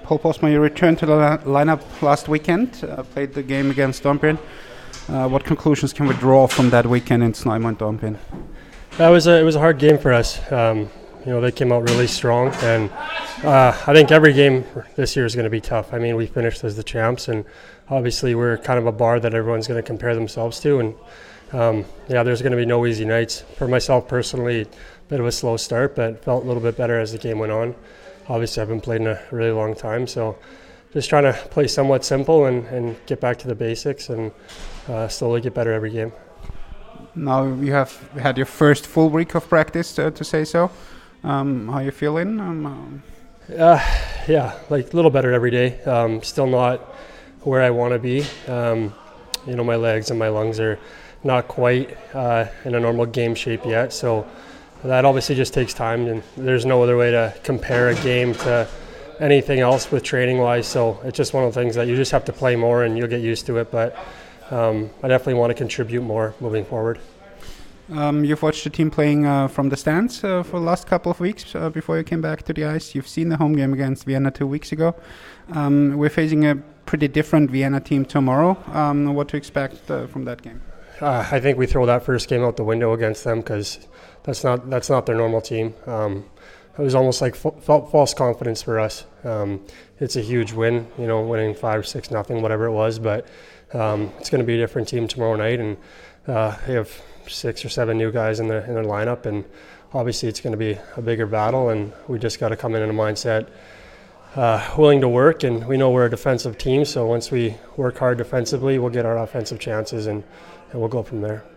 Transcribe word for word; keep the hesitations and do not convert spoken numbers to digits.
Paul Postma, you returned to the li- lineup last weekend, uh, played the game against Dornbirn. Uh, what conclusions can we draw from that weekend in Snowmont Dornbirn? That was a, it was a hard game for us. Um, you know, they came out really strong, and uh, I think every game this year is going to be tough. I mean, we finished as the champs, and obviously we're kind of a bar that everyone's going to compare themselves to. And um, yeah, there's going to be no easy nights. For myself personally, a bit of a slow start, but felt a little bit better as the game went on. Obviously, I've been playing a really long time, so just trying to play somewhat simple and, and get back to the basics and uh, slowly get better every game. Now you have had your first full week of practice, uh, to say so. Um, how are you feeling? Um, uh, yeah, like a little better every day. Um, still not where I want to be. Um, you know, my legs and my lungs are not quite uh, in a normal game shape yet, so that obviously just takes time, and there's no other way to compare a game to anything else with training-wise. So it's just one of the things that you just have to play more and you'll get used to it. But um, I definitely want to contribute more moving forward. Um, you've watched the team playing uh, from the stands uh, for the last couple of weeks uh, before you came back to the ice. You've seen the home game against Vienna two weeks ago. Um, we're facing a pretty different Vienna team tomorrow. Um, what to expect uh, from that game? Uh, I think we throw that first game out the window against them because that's not that's not their normal team. Um, it was almost like f- felt false confidence for us. Um, it's a huge win, you know, winning five, six, nothing, whatever it was. But um, it's going to be a different team tomorrow night, and uh, they have six or seven new guys in their in their lineup, and obviously it's going to be a bigger battle. And we just got to come in in a mindset uh, willing to work, and we know we're a defensive team. So once we work hard defensively, we'll get our offensive chances, and, and we'll go from there.